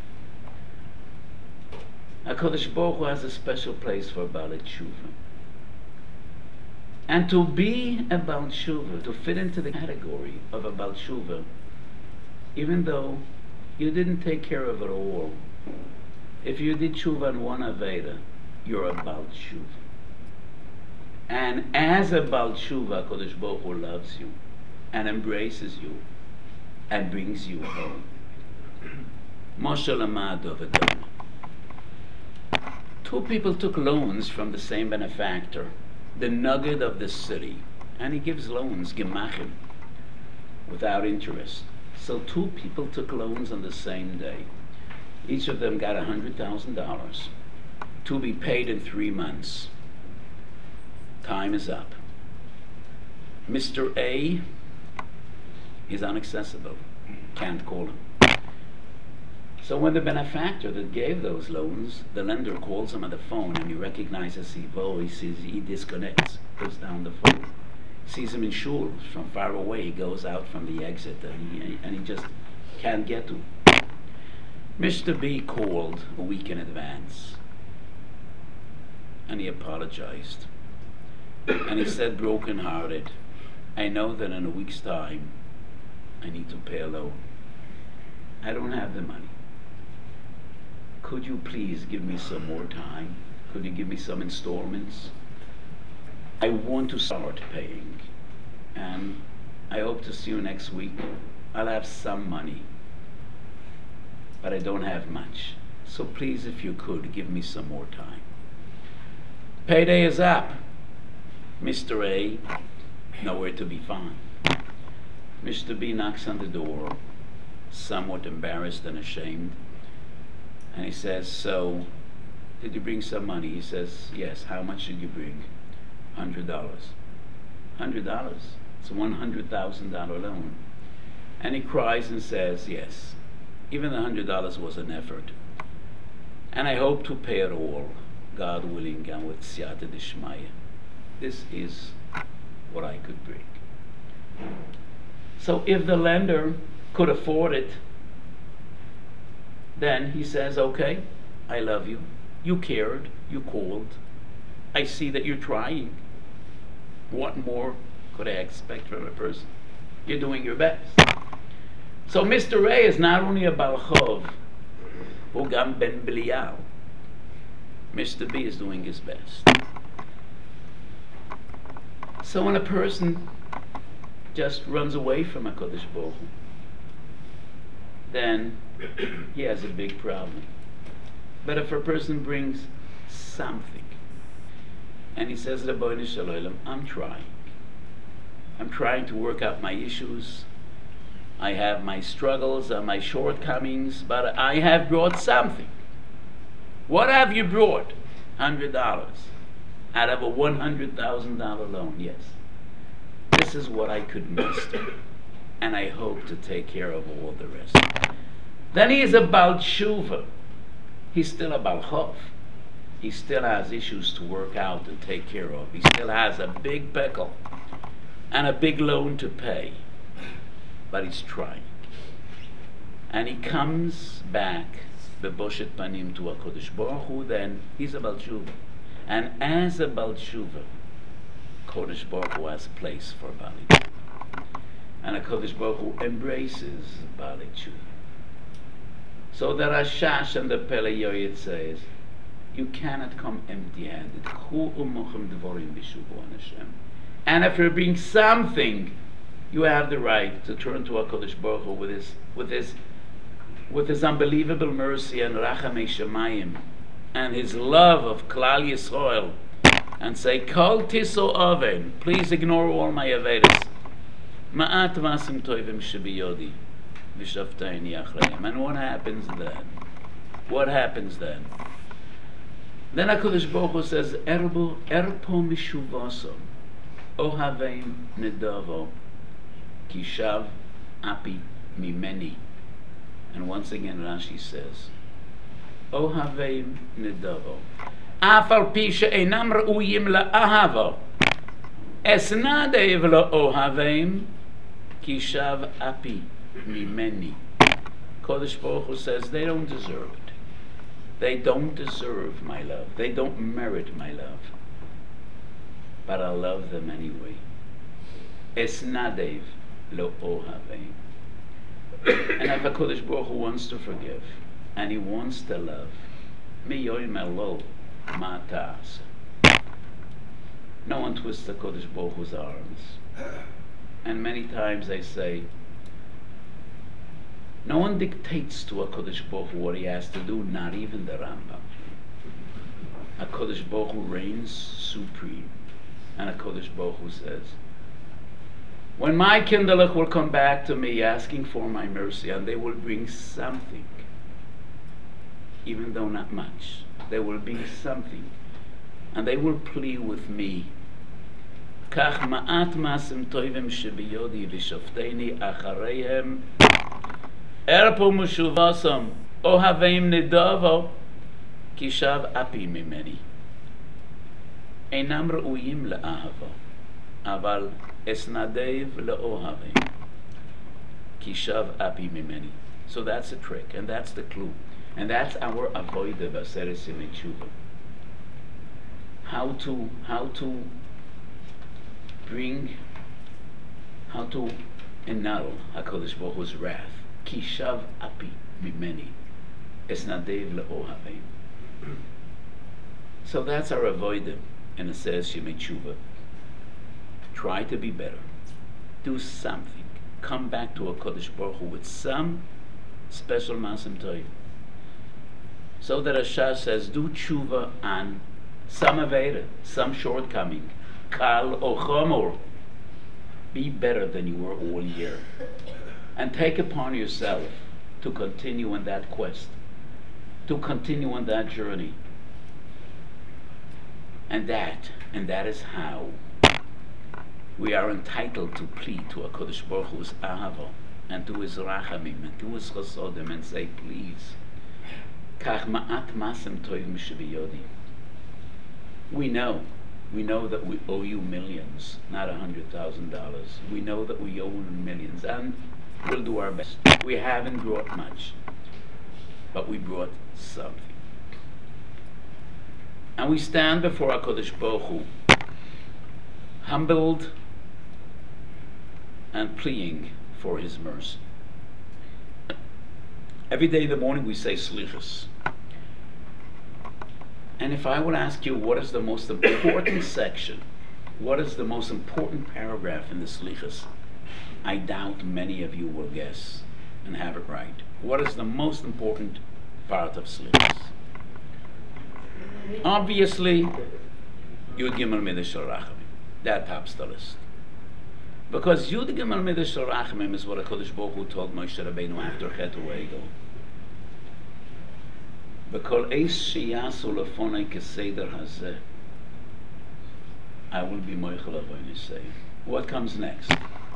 Speaker 1: HaKadosh Baruch Hu has a special place for balei tshuva. And to be a Baal Tshuva, to fit into the category of a Baal Tshuva, even though you didn't take care of it all, if you did Tshuva on one Aveda, you're a Baal Tshuva. And as a Baal Tshuva, HaKadosh Baruch Hu loves you and embraces you and brings you home. Moshe Lamad of Adonai. Two people took loans from the same benefactor, the nugget of the city, and he gives loans, gemachim, without interest. So two people took loans on the same day. Each of them got one hundred thousand dollars to be paid in three months. Time is up. Mister A is inaccessible. Can't call him. So when the benefactor that gave those loans, the lender calls him on the phone and he recognizes his voice, he disconnects, goes down the phone. Sees him in shul from far away, he goes out from the exit and he, and he just can't get to him. Mister B called a week in advance and he apologized. And he said, broken-hearted, "I know that in a week's time I need to pay a loan. I don't have the money. Could you please give me some more time? Could you give me some installments? I want to start paying, and I hope to see you next week. I'll have some money, but I don't have much. So please, if you could, give me some more time." Payday is up. Mister A, nowhere to be found. Mister B knocks on the door, somewhat embarrassed and ashamed, and he says, "So, did you bring some money? He says, yes. How much did you bring? Hundred dollars. Hundred dollars. It's a one hundred thousand dollar loan. And he cries and says, yes, even the hundred dollars was an effort. And I hope to pay it all, God willing, and with Siyata Dishmaya. This is what I could bring. So if the lender could afford it, then he says, okay, I love you. You cared, you called. I see that you're trying. What more could I expect from a person? You're doing your best. So Mister Ray is not only a Balchov, Hugam Ben Belial. Mister B is doing his best. So when a person just runs away from HaKadosh Baruch Hu, then he has a big problem. But if a person brings something, and he says, Rabbeinu Shalom, I'm trying. I'm trying to work out my issues. I have my struggles and my shortcomings, but I have brought something. What have you brought? Hundred dollars out of a one hundred thousand dollar loan. Yes. This is what I could muster, and I hope to take care of all the rest. Then he is a Baal Tshuva. He's still a Balchov. He still has issues to work out and take care of. He still has a big pekel and a big loan to pay. But he's trying. And he comes back, beboshet panim, to HaKadosh Baruch Hu, then he's a Baal Tshuva. And as a Baal Tshuva, HaKadosh Baruch Hu has a place for Baalei Tshuva. And HaKadosh Baruch Hu embraces Baalei Tshuva. So the Rashash and the Pele Yoyed says, you cannot come empty-handed. And if you bring something, you have the right to turn to HaKadosh Baruch Hu with his, with his, with his unbelievable mercy and Rachamei Shemayim and his love of Klal Yisrael, and say, Kol Tiso Oven, please ignore all my Avedas. Ma'at Masim Toivim Shebiyodi V'Shavtaini Achreim. And what happens then? What happens then? Then HaKadosh Baruch Hu says, Erbo, Erpo Mishuvaso, Ohaveim Nedavo, Kishav Api Mimeni. And once again Rashi says, Ohaveim Nedavo, Afal Pi she'enam re'uyim la'ahavo, Esnadev la'ohaveim, Kishav Api Mimeni. HaKadosh Baruch Hu says, they don't deserve it. They don't deserve my love. They don't merit my love. But I love them anyway. Esnadev lo ohaveim. And if HaKadosh Baruch Hu wants to forgive, and he wants to love, mi yoim elo ma ta'asa. No one twists HaKadosh Baruch Hu's arms. And many times I say, no one dictates to HaKadosh Baruch Hu what he has to do, not even the Rambam. HaKadosh Baruch Hu reigns supreme. And HaKadosh Baruch Hu says, when my kinderlich will come back to me asking for my mercy, and they will bring something, even though not much, they will bring something, and they will plead with me, Kach ma'at masim toivim shebiyodi v'shofteni achareihem Erpo Mushuvasam Ohaveim Nedavo Kishav Api Mimeni. Einam Re'uyim La'ahavo Aval Esnadev La'ohaveim Kishav Api Mimeni. So that's the trick, and that's the clue. And that's our avodah b'aseres yemei tshuva. How to, how to bring, how to annul HaKadosh Baruch Hu's wrath. Kishav api mimeni esnadev le'ohaveim. So that's our avodah, and it says yemei tshuva. Try to be better. Do something. Come back to HaKadosh Baruch Hu with some special masim toiv. So that Rasha says, do tshuva on some aveda, some shortcoming. Kal o chomor. Be better than you were all year. And take upon yourself to continue on that quest, to continue on that journey, And that, and that is how we are entitled to plead to HaKadosh Baruch Hu's ahava, and to his rachamim, and to his chasodim, and say, please, kach ma'at masem toivim shebiyodi. We know, we know that we owe you millions, not a hundred thousand dollars. We know that we owe you millions, and we'll do our best. We haven't brought much, but we brought something. And we stand before HaKadosh Baruch Hu, humbled and pleading for his mercy. Every day in the morning we say Slichus. And if I would ask you what is the most important section, what is the most important paragraph in the Slichus, I doubt many of you will guess and have it right. What is the most important part of Slichus? Obviously, Yud Gimel Midah Shel Rachamim. That tops the list. Because Yud Gimel Midah Shel Rachamim is what HaKadosh Baruch Hu told Moshe Rabbeinu after Chet U'Egel. B'kol eis sheyasu lefonei keseder hazeh, I will be moichel avoynei say. What comes next?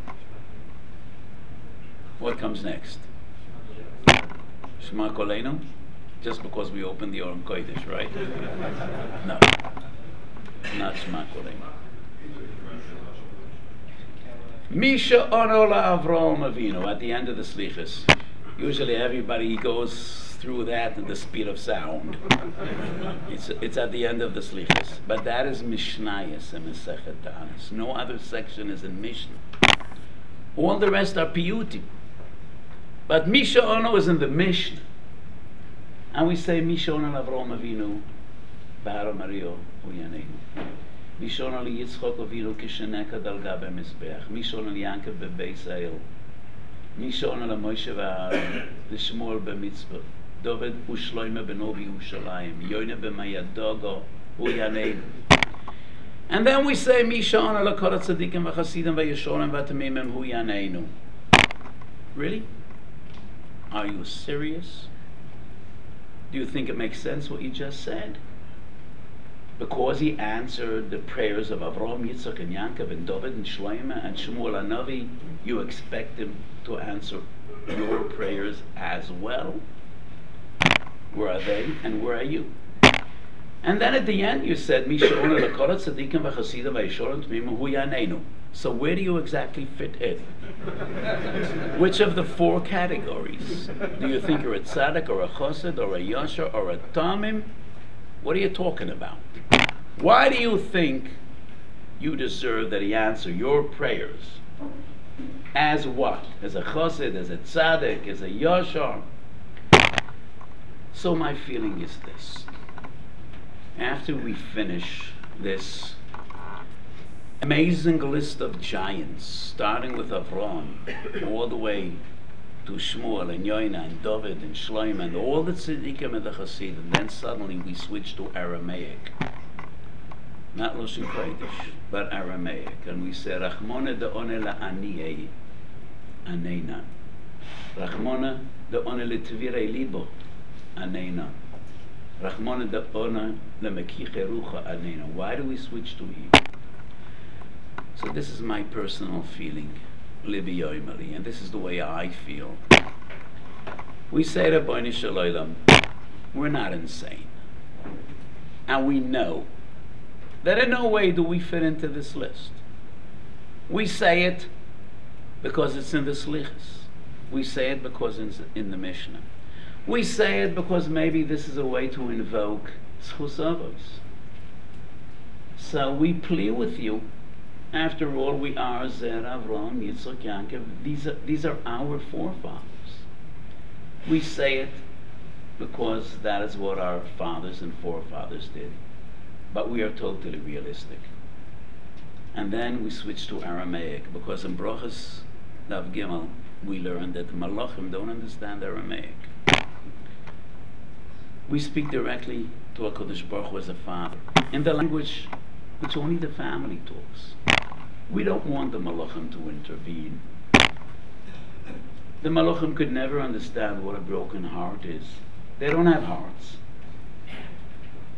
Speaker 1: What comes next? Shema Koleinu? Just because we opened the Oram Kodesh, right? No. Not Shema Koleinu. Misha ono la'Avraham Avinu, at the end of the Slichus. Usually everybody goes through that at the speed of sound. It's it's at the end of the Slichus. But that is Mishnayos and Masechet Tanis. No other section is in Mishnah. All the rest are piyutim. But Misha ono is in the Mishnah. And we say Misha ono la'Avraham Avinu B'Har Mario Uyaneinu. Misha ono liYitzchok Avinu Kishenekad al Gabe Mizbeach. Misha ono liYankov Bebeis Ha'el. Misha ono laMoshe v'Aaron L'Shmuel b'Mitzvah. David u'Shloime b'no b'Yerushalayim. Yoina b'Mayadogo Uyaneinu. And then we say Misha ono la'Kol HaTzadikim v'Chasidim v'Yeshorim v'Tamimim Uyaneinu. Really? Are you serious? Do you think it makes sense what you just said? Because he answered the prayers of Avraham, Yitzchak, and Yaakov, and David, and Shlomo, and Shmuel HaNavi, you expect him to answer your prayers as well? Where are they, and where are you? And then at the end you said, Misha ono la'Kol HaTzadikim v'Chasidim v'Yeshorim T'mimim Hu Yaneinu. So where do you exactly fit in? Which of the four categories? Do you think you're a tzaddik, or a chassid, or a yasher, or a tamim? What are you talking about? Why do you think you deserve that he answer your prayers? As what? As a chassid, as a tzaddik, as a yashar? So my feeling is this. After we finish this amazing list of giants, starting with Avraham, all the way to Shmuel and Yoina and David and Shlomo and all the tzaddikim and the Chasidim, and then suddenly we switch to Aramaic. Not Lashon Kodesh, but Aramaic. And we say, Rachmona de'one la'aniyei aneina. Rachmona de'one le'tvirei libo aneina. Rachmona de'one le'mekiche rucha aneina. Why do we switch to Hebrew? So this is my personal feeling, Libi Yoimali, and this is the way I feel. We say to B'nai Shalom, we're not insane. And we know that in no way do we fit into this list. We say it because it's in the Slichus. We say it because it's in the Mishnah. We say it because maybe this is a way to invoke Zchus Avos. So we plead with you. After all, we are Zera, Avraham, Yitzchak, Yaakov. These are, these are our forefathers. We say it because that is what our fathers and forefathers did. But we are totally realistic. And then we switch to Aramaic, because in Brochus Dav Gimel we learned that the Malachim don't understand Aramaic. We speak directly to HaKadosh Baruch Hu as a father, in the language which only the family talks. We don't want the Malachim to intervene. The Malachim could never understand what a broken heart is. They don't have hearts.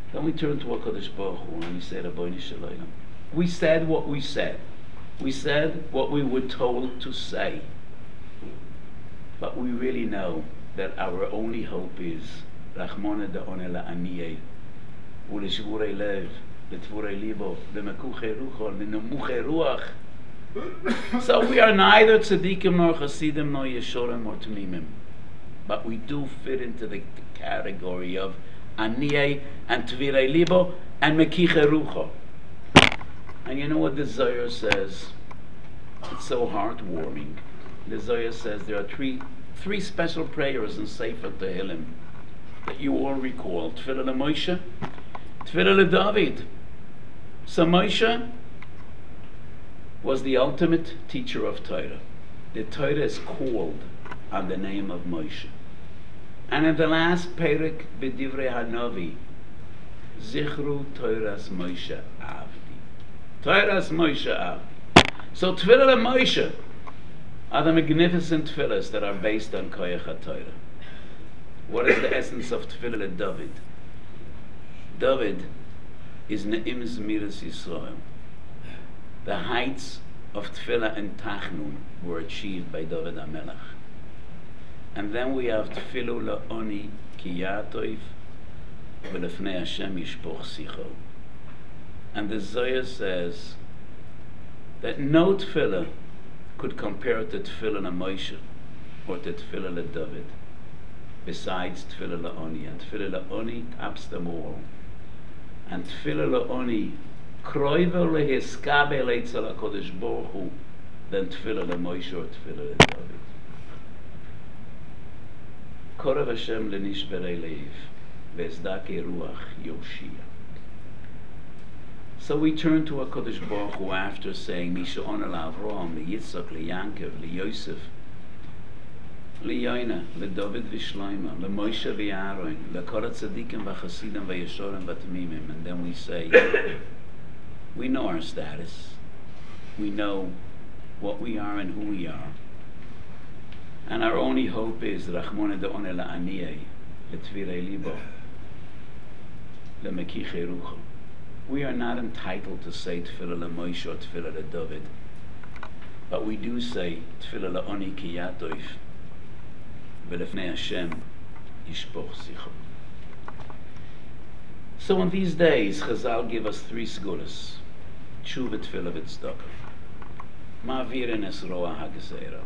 Speaker 1: Then we turn to HaKadosh Baruch Hu and we say, Rabbeinu Shalom. We said what we said. We said what we were told to say. But we really know that our only hope is Rachmana da'one la'aniyeh u'lishvurei lev l'tvurei libo l'mekuchei rucho l'nemuchei ruach. So we are neither tzaddikim nor chasidim nor yeshorim or tamimim. But we do fit into the category of aniyeh and tvirei libo and mekichei rucho. And you know what the Zohar says? It's so heartwarming. The Zohar says there are three three special prayers in Sefer Tehillim that you all recall. Tefillah LeMoshe, Tefillah LeDavid. So Moshe was the ultimate teacher of Torah. The Torah is called on the name of Moshe. And in the last Perek B'divrei Hanavi, Zichru Torahs Moshe Avdi. Torahs Moshe Avdi. So Tefillah LeMoshe are the magnificent tefillahs that are based on Koyach HaTorah. What is the essence of Tefillah LeDavid? David is Ne'im Zmiras Yisrael. The heights of Tefillah and Tachnun were achieved by David HaMelech. And then we have Tefillah La'oni Ki Yatoiv V'lefnei Hashem Yishpoch Sicho. And the Zohar says that no Tefillah could compare to Tefillah LeMoshe or to Tefillah LeDavid besides Tefillah La'oni. And Tefillah La'oni tops them all. And Tefillah La'oni kroiver lehiskabel eitzel HaKadosh Baruch Hu than Tefillah LeMoshe or Tefillah LeDavid. Korav Hashem lenishberei leiv ve'ezdake ruach yoshia. So we turn to HaKadosh Baruch Hu after saying Misha Onel Avraham, LeYitzchak, LeYankov, LeYosef, LeYoina, LeDavid V'Shloima, LeMoshe V'Aaron, LeKol HaTzadikim V'Chasidim V'Yeshorim V'Tamimim. And then we say, we know our status. We know what we are and who we are. And our only hope is Rachmana da'one la'aniyeh, L'tvirei libo, L'mekichei rucho. We are not entitled to say Tefillah LeMoshe or Tefillah LeDavid, but we do say Tefillah La'oni Ki Yatoiv V'lefnei Hashem Yishpoch Sicho. So in these days, Chazal give us three segulas: Tshuva, Tefillah, V'Tzedakah. Ma'avir es roa ha'gezeira.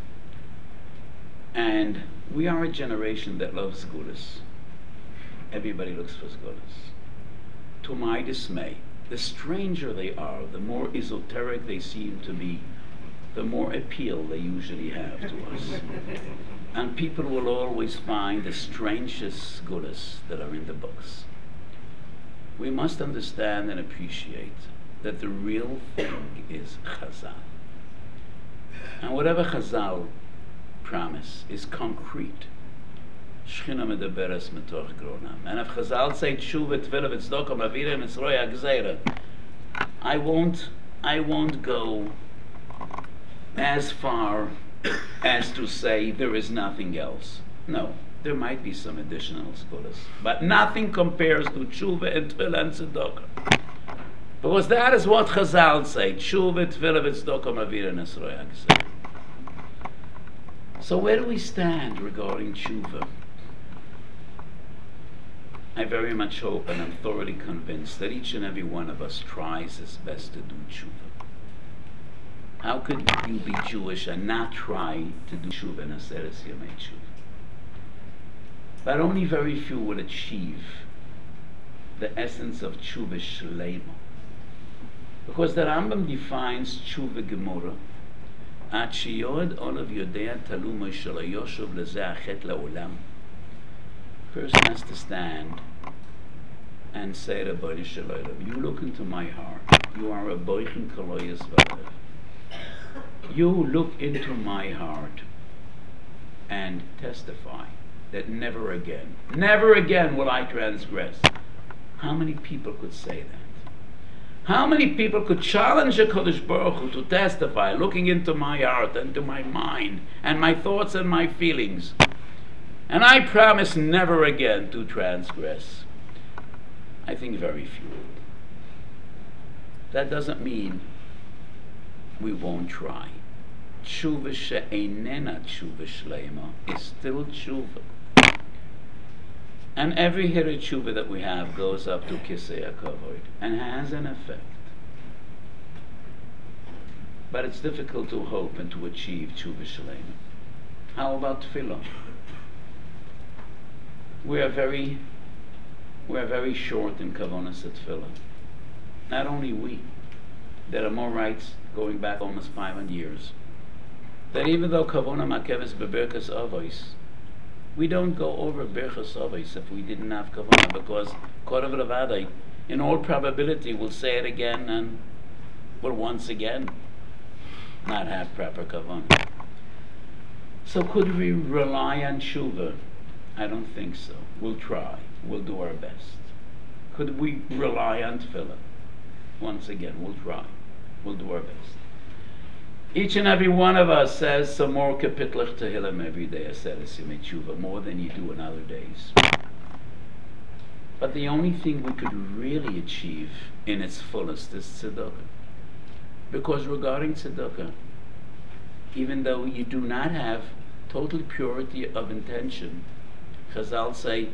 Speaker 1: And we are a generation that loves segulas. Everybody looks for segulas. To my dismay, the stranger they are, the more esoteric they seem to be, the more appeal they usually have to us. And people will always find the strangest segulas that are in the books. We must understand and appreciate that the real thing is Chazal. And whatever Chazal promise is concrete. Shechina medaberes metoch gronam. And if Chazal say Tshuva, Tefillah, V'Tzedakah, Ma'avir es roa ha'gezeira, I won't, I won't go as far as to say there is nothing else. No, there might be some additional segulas, but nothing compares to Tshuva and Tefillah and Tzedakah. Because that is what Chazal say: Tshuva, Tefillah, V'Tzedakah, Ma'avir es roa ha'gezeira. So where do we stand regarding Tshuva? I very much hope and I'm thoroughly convinced that each and every one of us tries his best to do Tshuva. How could you be Jewish and not try to do Tshuva and Aseres Yemei Tshuva? But only very few will achieve the essence of Tshuva Shleima. Because the Rambam defines Tshuva Gemara, Ad sheyod olav yodea taluma shelo yoshuv lezeh achet la'olam. Person has to stand and say, Rabbeinu Shalom, you look into my heart. You are a boichin kaloyas v'alev. You look into my heart and testify that never again, never again will I transgress. How many people could say that? How many people could challenge HaKadosh Baruch Hu to testify, looking into my heart and to my mind and my thoughts and my feelings? And I promise never again to transgress. I think very few. That doesn't mean we won't try. Tshuva she'einena tshuva shleima is still tshuva. And every hira tshuva that we have goes up to Kisei HaKavod and has an effect. But it's difficult to hope and to achieve tshuva shleima. How about tefillah? We are very, we are very short in kavonas at tefillah. Not only we, there are more rights going back almost five hundred years. That even though kavona makeves beberkas avos, we don't go over berkas avos if we didn't have kavona, because korav levadai, in all probability, will say it again and will once again not have proper kavona. So could we rely on tshuva? I don't think so. We'll try. We'll do our best. Could we rely on tefillah? Once again, we'll try. We'll do our best. Each and every one of us says some more kapitlach tehillim every day, aseres yemei tshuva, more than you do in other days. But the only thing we could really achieve in its fullest is tzedakah. Because regarding tzedakah, even though you do not have total purity of intention, Chazal say,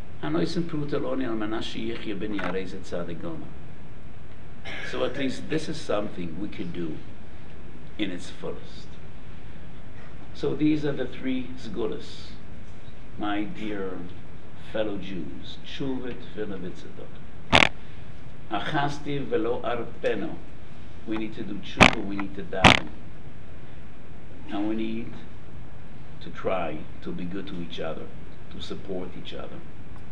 Speaker 1: so at least this is something we could do in its fullest. So these are the three zgulas, my dear fellow Jews. Tshuva, tefillah, v'tzedakah. Achasti velo arpeno. We need to do tshuva, we need to daven. And we need to try to be good to each other, to support each other.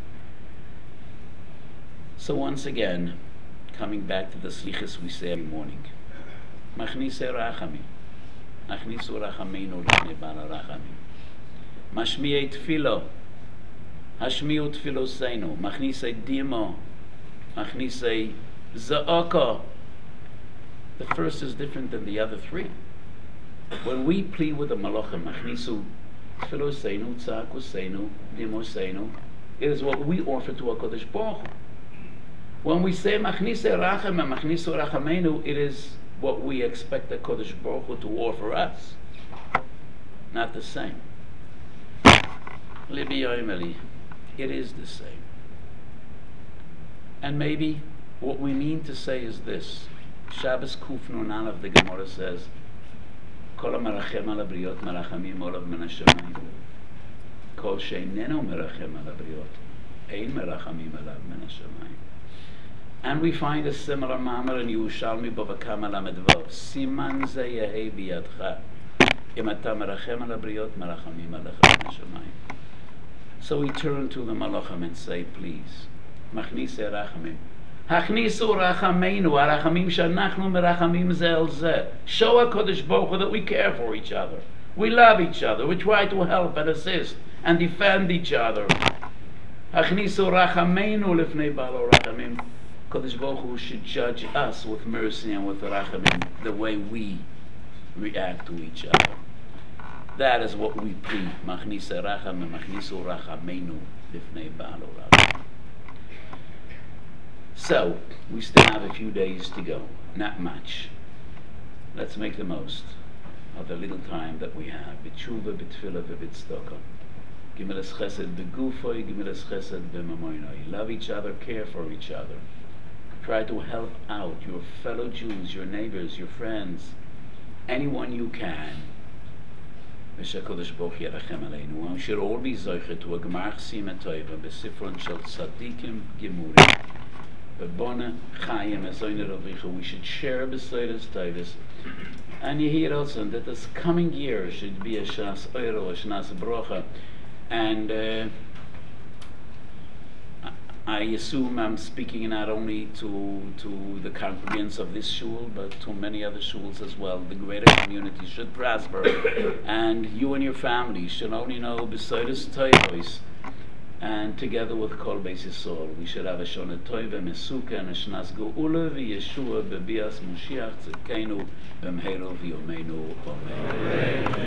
Speaker 1: So once again, coming back to the slichas we say every morning, Machnise rachamim, Achnisu rachameinu l'nei bala rachamim, Mashmiei tfilo, Hashmiu tfiloseinu, Machnise dimo, Machnise za'aka. The first is different than the other three. When we plead with the malachim, Achnisu tfiloseinu, tza'akuseinu, dimoseinu, it is what we offer to HaKadosh Baruch Hu. When we say Machnise Rachem and Machnisu Rachameinu, it is what we expect the Kodesh Baruch Hu to offer us. Not the same. Libi Yoimeli, it is the same. And maybe what we mean to say is this. Shabbos Kuf Nun Aleph, the Gemara says, Kol HaMerachem Al HaBriot Merachamim Olav Min HaShamayim. Kol She'eineno Merachem Al HaBriot Ein Merachamim Olav Min HaShamayim. And we find a similar mamar in Yerushalmi Bava Kama Lamed Vav. Siman ze yehei biyadcha. Im ata merachem al habriot merachamim alecha min hashamayim. So we turn to the malachim and say, please, Machnise rachamim. Hachnisu rachameinu, harachamim shanachnu merachamim ze el ze. Show HaKadosh Baruch Hu that we care for each other. We love each other. We try to help and assist and defend each other. Hachnisu rachameinu lifnei balo rachamim. Kadosh Baruch Hu should judge us with mercy and with rachamim, the way we react to each other. That is what we plead. Machnise rachamim, machnisu rachameinu lifnei balo rachamim. So, we still have a few days to go. Not much. Let's make the most of the little time that we have. B'tshuva, b'tfilah, v'b'tzedakah. Gimilas chesed b'gufoi, gimilas chesed b'mamoinoi. Love each other, care for each other. Try to help out your fellow Jews, your neighbors, your friends, anyone you can. V'shakodesh Baruch Yerachem Aleinu. And we should all be zoche to a gemar chesima tova b'sifron shel tzadikim gemurim. B'bona chayim ezoyne rovicha. We should share b'soides tovas. And you hear also that this coming year should be a shas oiro, a shnas brocha. And uh, I assume I'm speaking not only to to the congregants of this shul, but to many other shuls as well. The greater community should prosper, and you and your family should only know b'soides tovos, and together with Kol Beis Yisrael, we should have a shona tova mesuka and a shnas geula v'Yeshua b'bias Moshiach tzedkeinu b'mheiro v'yomeinu. Amen.